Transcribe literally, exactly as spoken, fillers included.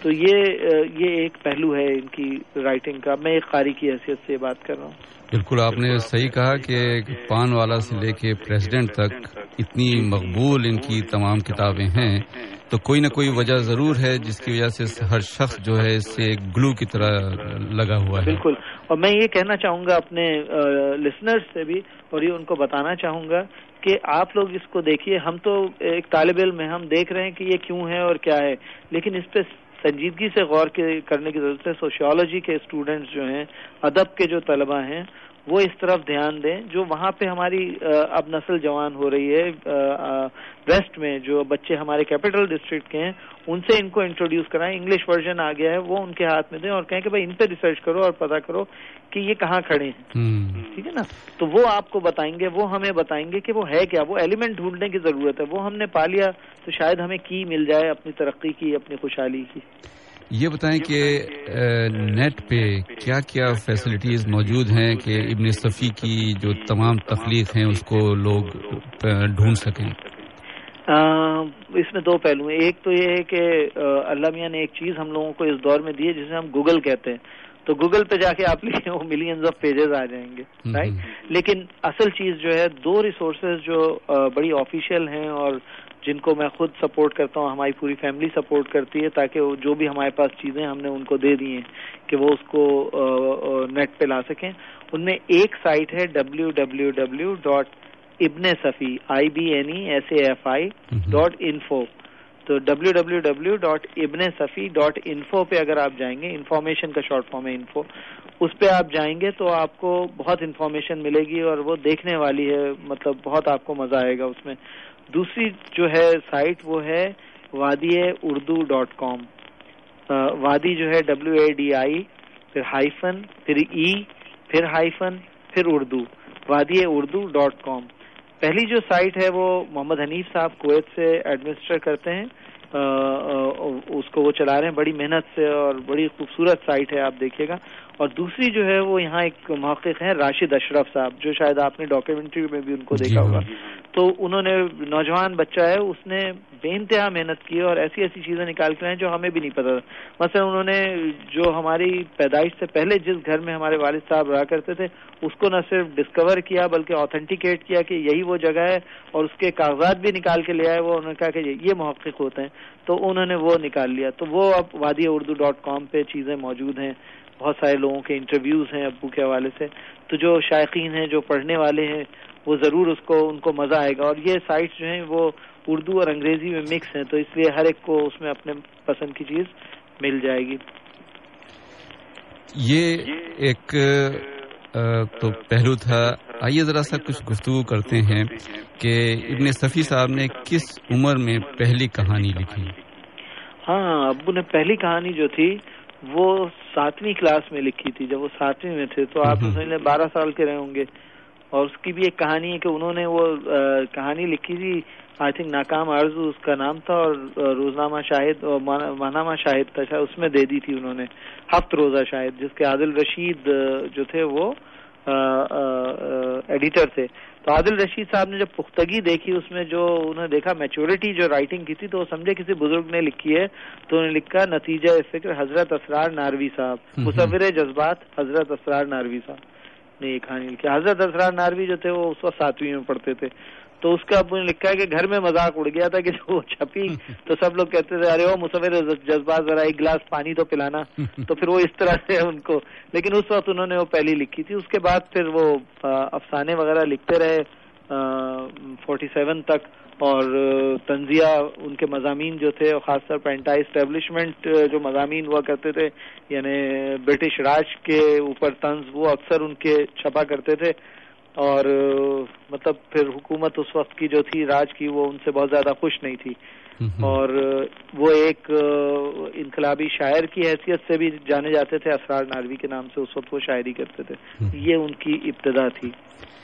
تو یہ یہ ایک پہلو ہے ان کی رائٹنگ کا. میں ایک قاری کی حیثیت سے یہ بات کر رہا ہوں. بالکل آپ نے صحیح کہا کہ پان والا سے لے کے پریزیڈنٹ تک اتنی مقبول ان کی تمام کتابیں ہیں تو کوئی نہ کوئی وجہ ضرور ہے جس کی وجہ سے ہر شخص جو ہے اس سے گلو کی طرح لگا ہوا ہے. بالکل. اور میں یہ کہنا چاہوں گا اپنے لسنرز سے بھی, اور یہ ان کو بتانا چاہوں گا کہ آپ لوگ اس کو دیکھیے. ہم تو ایک طالب علم ہیں, ہم دیکھ رہے ہیں کہ یہ کیوں ہے اور کیا ہے, لیکن اس پہ سنجیدگی سے غور کرنے کی ضرورت ہے. سوشیالوجی کے اسٹوڈنٹس جو ہیں, ادب کے جو طلبہ ہیں, وہ اس طرف دھیان دیں. جو وہاں پہ ہماری اب نسل جوان ہو رہی ہے ویسٹ میں, جو بچے ہمارے کیپٹل ڈسٹرکٹ کے ہیں, ان سے ان کو انٹروڈیوس کرائیں. انگلش ورژن آ گیا ہے, وہ ان کے ہاتھ میں دیں اور کہیں کہ بھائی ان پہ ریسرچ کرو اور پتہ کرو کہ یہ کہاں کھڑے ہیں. ٹھیک ہے نا. تو وہ آپ کو بتائیں گے, وہ ہمیں بتائیں گے کہ وہ ہے کیا. وہ ایلیمنٹ ڈھونڈنے کی ضرورت ہے. وہ ہم نے پا لیا تو شاید ہمیں کی مل جائے اپنی ترقی کی, اپنی خوشحالی کی. یہ بتائیں کہ نیٹ پہ کیا کیا فیسلٹیز موجود ہیں کہ ابن صفی کی جو تمام تخلیق ہیں اس کو لوگ ڈھونڈ سکیں؟ اس میں دو پہلو ہیں. ایک تو یہ ہے کہ اللہ میاں نے ایک چیز ہم لوگوں کو اس دور میں دی ہے جسے ہم گوگل کہتے ہیں. تو گوگل پہ جا کے آپ لکھیں, وہ ملینز آف پیجز آ جائیں گے, رائٹ. لیکن اصل چیز جو ہے, دو ریسورسز جو بڑی آفیشیل ہیں اور جن کو میں خود سپورٹ کرتا ہوں, ہماری پوری فیملی سپورٹ کرتی ہے, تاکہ جو بھی ہمارے پاس چیزیں ہم نے ان کو دے دی ہیں کہ وہ اس کو نیٹ پہ لا سکیں. ان میں ایک سائٹ ہے W W W dot Ibn Safi, I B N S A F I dot ڈاٹ انفو. تو W W W dot Ibn Safi dot info پہ اگر آپ جائیں گے, انفارمیشن کا شارٹ فارم ہے انفو, اس پہ آپ جائیں گے تو آپ کو بہت انفارمیشن ملے گی اور وہ دیکھنے والی ہے. مطلب بہت آپ کو مزہ آئے گا اس میں. دوسری جو ہے سائٹ وہ ہے وادی اردو ڈاٹ کام. وادی جو ہے ڈبلیو اے ڈی آئی, پھر ہائفن, پھر ای, پھر ہائفن, پھر اردو, وادی اردو ڈاٹ کام. پہلی جو سائٹ ہے وہ محمد حنیف صاحب کویت سے ایڈمنسٹر کرتے ہیں, اس کو وہ چلا رہے ہیں بڑی محنت سے, اور بڑی خوبصورت سائٹ ہے, آپ دیکھیے گا. اور دوسری جو ہے وہ یہاں ایک محقق ہیں راشد اشرف صاحب, جو شاید آپ نے ڈاکیومنٹری میں بھی ان کو دیکھا ہوگا. تو انہوں نے, نوجوان بچہ ہے, اس نے بے انتہا محنت کی اور ایسی ایسی چیزیں نکال کے ہیں جو ہمیں بھی نہیں پتا. مثلا انہوں نے جو ہماری پیدائش سے پہلے جس گھر میں ہمارے والد صاحب رہا کرتے تھے, اس کو نہ صرف ڈسکور کیا بلکہ آتھینٹیکیٹ کیا کہ یہی وہ جگہ ہے, اور اس کے کاغذات بھی نکال کے لے آئے. وہ انہوں نے کہا کہ یہ محقق ہوتے ہیں, تو انہوں نے وہ نکال لیا. تو وہ اب وادی اردو ڈاٹ کام پہ چیزیں موجود ہیں. بہت سارے لوگوں کے انٹرویوز ہیں ابو کے حوالے سے. تو جو شائقین ہیں, جو پڑھنے والے ہیں, وہ ضرور اس کو ان کو مزہ آئے گا. اور یہ سائٹس جو ہیں وہ اردو اور انگریزی میں مکس ہیں, تو اس لیے ہر ایک کو اس میں اپنے پسند کی چیز مل جائے گی. یہ ایک تو پہلو تھا. آئیے ذرا سا کچھ گفتگو کرتے ہیں کہ ابن صفی صاحب نے کس عمر میں پہلی کہانی لکھی؟ ہاں, ابو نے پہلی کہانی جو تھی وہ ساتویں کلاس میں لکھی تھی. جب وہ ساتویں میں تھے تو آپ سمجھ لیں بارہ سال کے رہے ہوں گے. اور اس کی بھی ایک کہانی ہے کہ انہوں نے وہ کہانی لکھی تھی, آئی تھنک ناکام آرزو اس کا نام تھا, اور روزنامہ شاہد اور ماہنامہ شاہد تھا, اس میں دے دی تھی انہوں نے, ہفت روزہ شاہد, جس کے عادل رشید جو تھے وہ ایڈیٹر تھے. تو عادل رشید صاحب نے جب پختگی دیکھی اس میں, جو انہوں نے دیکھا میچورٹی جو رائٹنگ کی تھی, تو وہ سمجھے کسی بزرگ نے لکھی ہے. تو انہوں نے لکھا نتیجہ فکر حضرت اسرار ناروی صاحب, مصور جذبات حضرت اسرار ناروی صاحب نے یہ کہانی لکھی. حضرت اسرار ناروی جو تھے وہ اس وقت ساتویں میں پڑھتے تھے. تو اس کا ابو نے لکھا ہے کہ گھر میں مذاق اڑ گیا تھا کہ جو چھپی تو سب لوگ کہتے تھے ارے وہ مصور جذبات ذرا ایک گلاس پانی تو پلانا. تو پھر وہ اس طرح سے ان کو, لیکن اس وقت انہوں نے وہ پہلی لکھی تھی. اس کے بعد پھر وہ افسانے وغیرہ لکھتے رہے فورٹی سیون تک, اور تنزیہ ان کے مضامین جو تھے, اور خاص طور پر اینٹائی اسٹیبلشمنٹ جو مضامین ہوا کرتے تھے, یعنی برٹش راج کے اوپر طنز, وہ اکثر ان کے چھپا کرتے تھے. اور مطلب پھر حکومت اس وقت کی جو تھی راج کی, وہ ان سے بہت زیادہ خوش نہیں تھی, اور وہ ایک انقلابی شاعر کی حیثیت سے بھی جانے جاتے تھے. اسرار ناروی کے نام سے اس وقت وہ شاعری کرتے تھے. یہ ان کی ابتدا تھی.